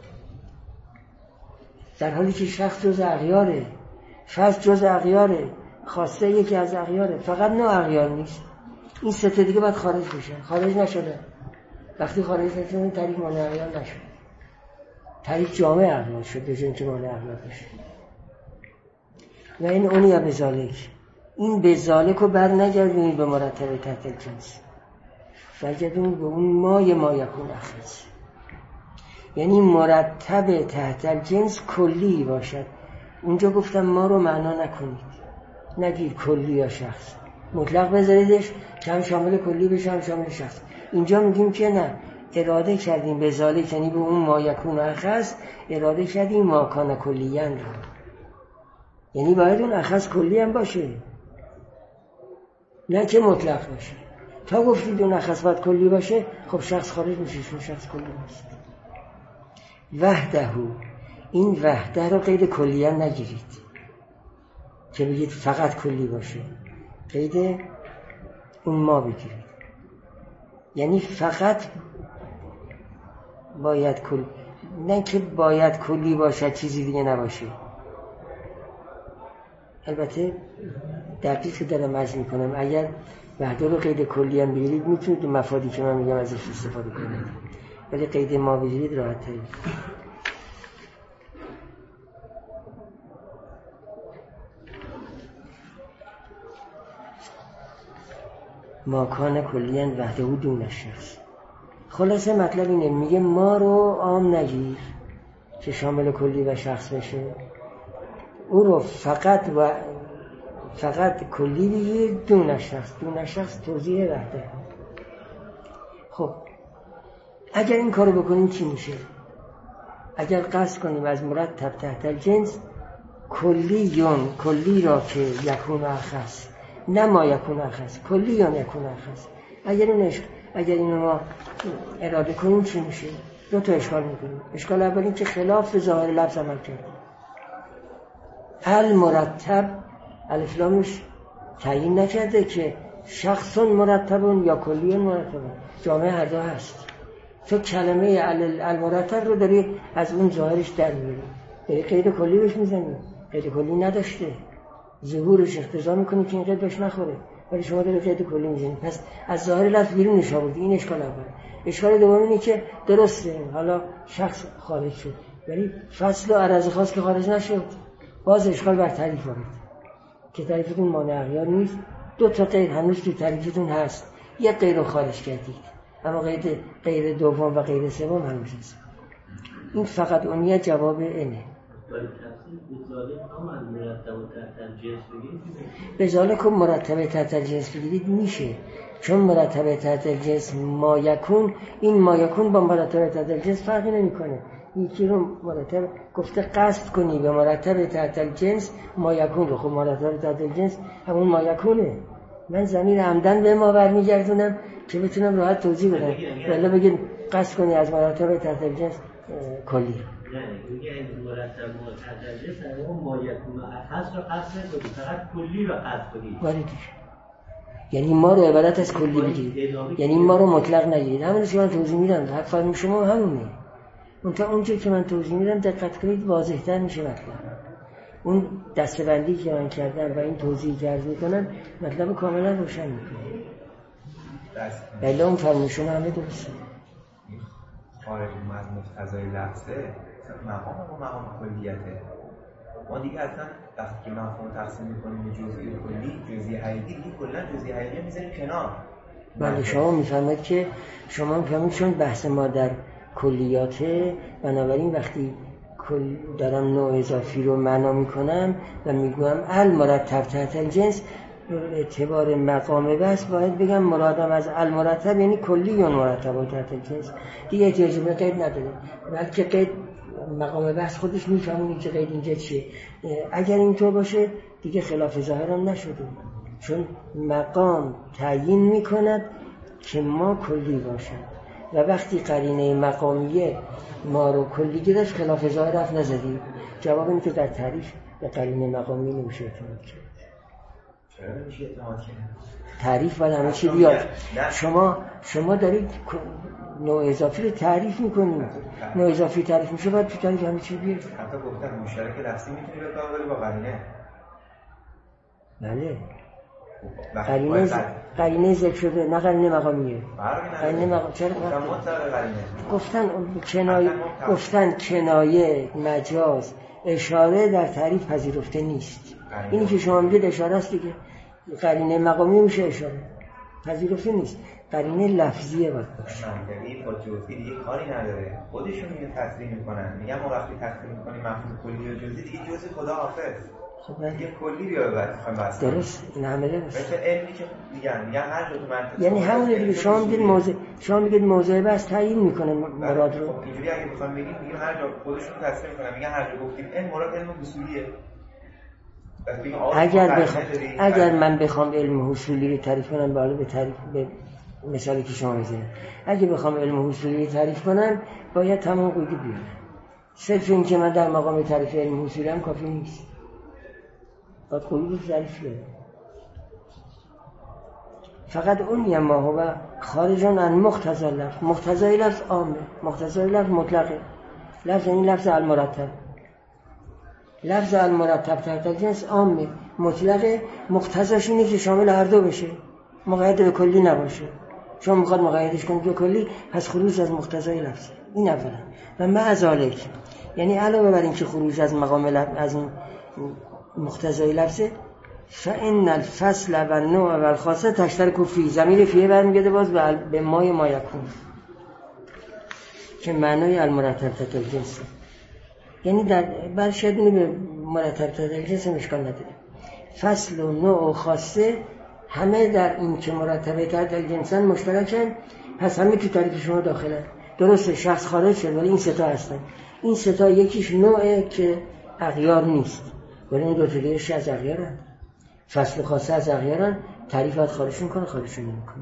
S1: در حالی که شخص جز اغیاره، فصل جز اغیاره، خاصه یکی از اغیاره، فقط نوع اغیار نیست. این سه تا دیگه باید خارج بشن. خارج نشده. وقتی خارج نشده این تعریف مانع اغیار نشد، تعریف جامع اغیار شد به جای اینکه مانع اغیار بشه. و این اونی یا بذالک، این بذالک رو بر نگردونید به مرتبه تحت الجنس، برگردونید به اون مای ما یکون اخص، یعنی مرتبه تحت الجنس کلی باشد. اونجا گفتم ما رو معنا نکنید، نگید کلی یا شخص، مطلق بذاریدش که هم شامل کلی بشه هم شامل شخص. اینجا میگیم که نه، اراده کردیم به ذالک، یعنی به اون ما یکون اخص اراده کردیم ما کان کلیاً رو، یعنی باید اون اخص کلی هم باشه، نه که مطلق باشه. تا گفتید اون اخص باید کلی باشه، خب شخص خارج میشه، چون شخص کلی نیست. وحده، این وحده رو قید کلی هم نگیرید که بگید فقط کلی باشه، قید اون ما بگیرید، یعنی فقط باید کلی، نه که باید کلی باشه چیزی دیگه نباشه. البته دقیقی دارم عرض میکنم، اگر وحده رو قید کلی هم بگیرید میتونید مفادی که من میگم ازش استفاده کنید، ولی قید ما بگیرید راحت ترید. ماکان کلیاً وحده او دون الشخص. خلاصه مطلب اینه، میگه ما رو عام نگیر که شامل کلی و شخص بشه، او رو فقط و فقط کلی بگیر دون الشخص. دون الشخص توضیح وحده. خب اگر این کارو بکنیم چی میشه؟ اگر قصد کنیم از مرتب تحت الجنس کلیون، کلی را که یکون اخص، نه ما یکون اخص، کلی یا یکون اخص، اگر این اگر اینو ما اراده کنیم چی میشه؟ دو تا اشکال میکنیم. اشکال اول این که خلاف ظاهر لفظ عمل کرد. المرتب الف لامش تعیین نکرده که شخصون مرتبون یا کلیون مرتبون، جامعه هر دو هست. تو کلمه المرتب رو داری از اون ظاهرش در میاری، داری قید کلی بهش میزنی، قید کلی نداشته، ظهورش اقتضا میکنی که این قید بهش نخوره، ولی شما داری قید کلی میزنی، پس از ظاهر لفظ بیرونش آوردی. این اشکال اول. اشکال دوم اینه که درسته حالا شخص خارج شد، ولی فصل و عرض خاص که خارج نشد، باز اشکال بر تعریف آمد که تعریفتون مانع اغیار نیست. دو تا قید هنوز تو تعریفتون هست، یک قید رو خارج کردید، اما قید قید دوم و قید سوم هنوز هست. این فقط اونیه جواب اینه. به ذالک مرتبه تحت الجنس بگیرید میشه، چون مرتبه تحت الجنس ما یکون، این ما یکون با مرتبه تحت الجنس فرقی نمیکنه. یکی رو مرتب گفته قصد کنی به مرتبه تحت الجنس ما یکون رو، خب مرتبه تحت الجنس همون ما یکونه. من ضمیر عمدن به ما برمیگردونم که بتونم راحت توضیح بدم، ولی بگید قصد کنی از مرتبه تحت الجنس کلی.
S3: نه میگه این مرتب تحت الجنس اون ما یکون اخص رو قصد کنی، فقط کلی رو قصد کنی.
S1: ولی یعنی ما رو عبارت از کلی بگیرید، یعنی ما رو مطلق نگیرید. همون که من توضیح میدم، حق فرمون شما همونه. اون تا اونجایی که من توضیح میدم دقت کنید واضح‌تر میشه مطلب. اون دسته‌بندی که من کردم و این توضیحی که عرض میکنم مطلب کاملا روشن میکنه. بله اون فرمون شما همه درسته.
S4: خارج از مقتضای لفظه مقام و مقام کلیته. ما دیگه اصلا وقتی که مفهوم تقسیم میکنیم به جزئی و کلی، جزئی حقیقی دیگه کلا جزئی حقیقی میذاریم کنار.
S1: بله شما میفهمید که شما میفهمید چون بحث ما در کلیاته، بنابراین وقتی کل دارم نوع اضافی رو معنا میکنم و میگم المرتب تحت الجنس، اعتبار مقام بس باید بگم مرادم از المرتب یعنی کلی یا مرتب تحت الجنس، دیگه احتیاج به قید نداره، بلکه قید مقام بس خودش میفهمونی که قید اینجا چیه. اگر اینطور باشه دیگه خلاف ظاهرم نشده، چون مقام تعیین میکند که ما کلی باشد و وقتی قرینه مقامیه ما رو کلی گرفت خلاف ظاهر رفت نزدیم. جواب این که در تعریف به قرینه مقامی نمیشه اعتماد کرد.
S4: چرا نمیشه اعتماد کرد؟
S1: تعریف باید همه چی بیاد. شما شما دارید نوع اضافی رو تعریف میکنید، نوع اضافی تعریف میشه باید تو تعریف همه چی بیاد.
S4: حتی گفتن مشترک لفظی میتونی به کار بری با قرینه.
S1: بله قرینه ز... قرینه ذکر شده نه قرینه مقامیه. قرینه مقام چرا گفتن کنایه گفتن کنایه مجاز اشاره در تعریف پذیرفته نیست. اینی که شما میگید اشاره است دیگه، قرینه مقامی میشه اشاره، پذیرفته نیست. قرینه لفظیه باید باشه.
S4: منطقی با جزئی دیگه کاری نداره، خودشون اینو تصریح میکنن. میگم ما وقتی تصریح میکنیم مفهوم کلی و جزئی دیگه جزئی خدا حافظ. خب یه کلی بیا بعد میخوایم بحث کنیم.
S1: درست این همه درست.
S4: مثل علمی که میگن میگن هر جا تو منطق
S1: یعنی همون دیگه شما میگید موضوع شما میگید موضوع بس تعیین میکنه مراد رو.
S4: خب اینجوری اگه بخوام بگیم میگیم هر جا خودشون تصریح میکنن، میگن هر جا گفتیم علم مراد علم اصولیه.
S1: اگر بخوام اگر من بخوام علم حصولی رو تعریف کنم بالا به تعریف به مثالی که شما میزنید، اگه بخوام علم حصولی رو تعریف کنم باید تمام قیدی بیارم. صرف این که من در مقام تعریف علم حصولی هم کافی نیست، باید قیدی رو تعریف کنم. فقط اون یه ما هو خارجان عن مقتضی لفظ. مقتضی لفظ عامه، مقتضی لفظ مطلقه. لفظ این لفظ المرتب، لفظ المرتب تحت الجنس عامه مطلقه، مقتضاش اینه که شامل هر دو بشه، مقید به کلی نباشه. شما میخواد مقیدش کنید به کلی، پس خروج از مقتضای لفظ. این اولا. و مع ذالک یعنی علاوه بر این که خروج از مقام لفظ از این مقتضای لفظه، فإن الفصل و النوع و الخاصه تشترک فی، ضمیر فیه برمیگرده باز به مای ما یکون که معنای المرتب تحت الجنس، یعنی در برشد اینه به مرتب تحت الجنس مشکل نداره. فصل و نوع و خاصه همه در این که مرتبه تحت الجنسن مشترکن، پس همه تو تعریف شما داخلن. درسته شخص خارج شد ولی این سه تا هستن. این سه تا یکیش نوعه که اغیار نیست، ولی این دو تا دیگه از اغیارن. فصل خاصه از اغیارن، تعریفات خارجشون کنه خارجشون نمیکنه.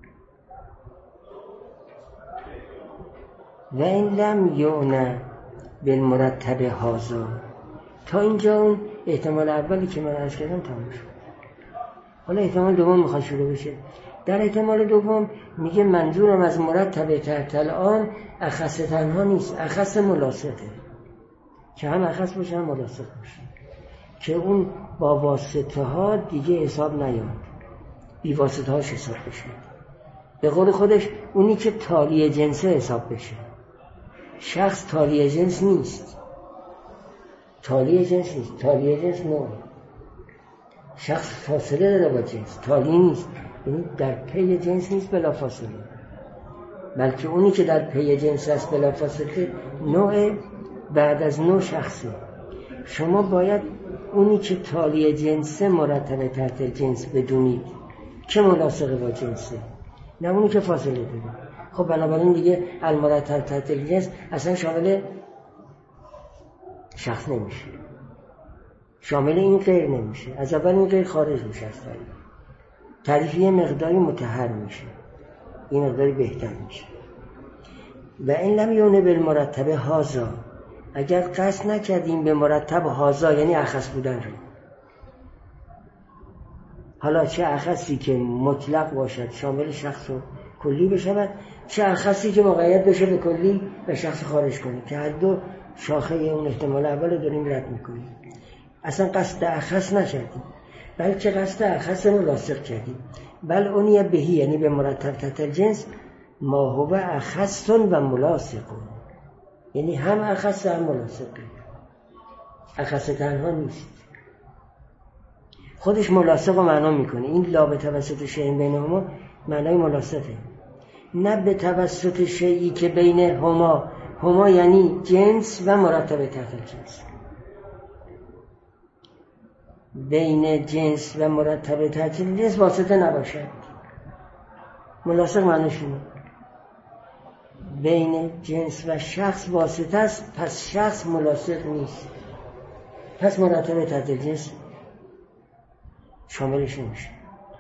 S1: و این لم یعنی بالمرتب هذا. تا اینجا اون احتمال اولی که من عرض کردم تمام شد. حالا احتمال دوم میخواد شروع بشه. در احتمال دوم میگه منظورم از مرتب تحت الان اخص تنها نیست، اخص ملاصقه، که هم اخص باشه هم ملاصق باشه، که اون با واسطه ها دیگه حساب نیاد، بی واسطه هاش حساب بشه. به قول خودش اونی که تالی جنسه حساب بشه. شخص تالی جنس نیست، تالی جنس نیست، تالی جنس نوع. شخص فاصله داره با جنس، تالی نیست، یعنی در پی جنس نیست بلا فاصله، بلکه اونی که در پی جنس است بلا فاصله نوع بعد از نوع شخصه. شما باید اونی که تالی جنسه مرتبه تحت جنس بدونید که ملاصقه با جنسه، نه اونی که فاصله داره. خب بنابراین دیگه المرتب تحت الجنس اصلا شامل شخص نمیشه، شامل این غیر نمیشه. از اول این غیر خارج میشه از تعریف. تعریف یه مقداری متحر میشه، این مقداری بهتر میشه. و این لم یعنی بالمرتب هذا، اگر قصد نکردیم به مرتب هذا یعنی اخص بودن رو، حالا چه اخصی که مطلق باشد شامل شخص و کلی بشود، چه اخصی که مقید بشه به کلی و شخص خارج کنه، که هر دو شاخه اون احتمال اول داریم رد میکنیم. اصلا قصد اخص نکردیم، بلکه قصد اخص ملاصق کردیم. بل اونیه بهی یعنی به مرتب تحت الجنس ما هو اخص و ملاصق، یعنی هم اخص هم ملاصقه، اخص تنها نیست. خودش ملاصق رو معنا میکنه. این لا به توسط شیء بینهما معنای ملاصقه، نه به توسط شیئی که بین هما. هما یعنی جنس و مرتب تحت الجنس. بین جنس و مرتبه تعطیل جنس واسطه نباشد. ملاصق معنیش اینه بین جنس و شخص واسطه است، پس شخص ملاصق نیست، پس مرتبه تعطیل جنس شاملش نمیشه.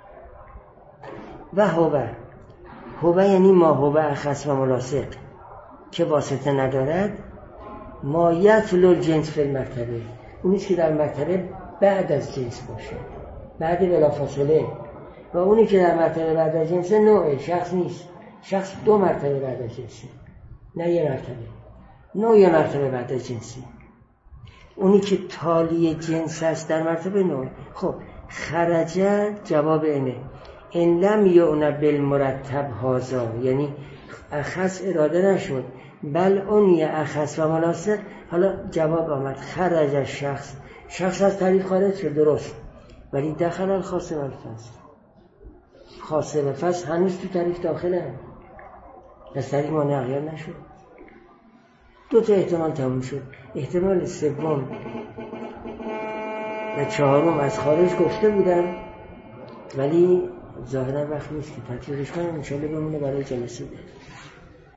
S1: و هوه هوه یعنی ما هوه اخص و ملاصق که واسطه ندارد. ما یطلو الجنس فی المرتبه، اونیست که در مرتبه بعد از جنس باشه، بعد بلافاصله. و اونی که در مرتبه بعد از جنس نوع شخص نیست، شخص دو مرتبه بعد از جنسی، نه یه مرتبه. نوع یه مرتبه بعد از جنسی. اونی که تالی جنس است در مرتبه نوع. خب خرجه جواب اینه ان لم یعنی بالمرتب هذا، یعنی اخص اراده نشد بل اون یه اخص و ملاصق. حالا جواب آمد خرج شخص، شخص از تعریف خارج شد، درست، ولی دخل الخاص و الفصل، خاص و فصل هنوز تو تعریف داخله، از تعریف ما نقیان نشد. دو تا احتمال تموم شد. احتمال سوم و چهارم از خارج گفته بودن، ولی ظاهرا وقت نیست که تطبیقش کنم، انشالله بمونه برای جلسه ده.